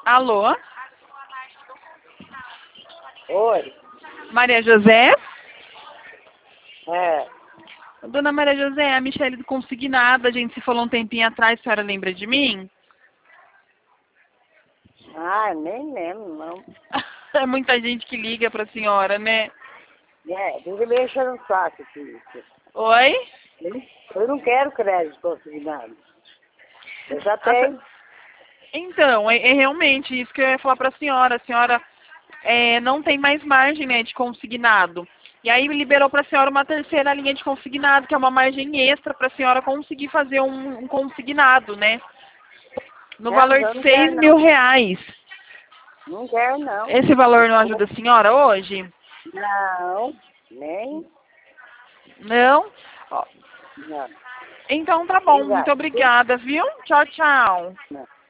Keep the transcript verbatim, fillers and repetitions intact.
Alô? Oi. Maria José? É. Dona Maria José, a Michele do Consignado, a gente se falou um tempinho atrás, a senhora lembra de mim? Ah, nem lembro, não. É muita gente que liga pra senhora, né? É, fica me enchendo o saco aqui. Oi? Eu não quero crédito consignado. Eu já A tenho. Então, é, é realmente isso que eu ia falar para a senhora. A senhora é, não tem mais margem, né, de consignado. E aí liberou para a senhora uma terceira linha de consignado, que é uma margem extra para a senhora conseguir fazer um, um consignado, né? No Não, valor eu de não seis quero, mil não. reais. Não quero, não. Esse valor não ajuda a senhora hoje? Não, nem. Não? Ó, Não. então tá bom. Muito Obrigado. obrigada, viu? Tchau, tchau. Não.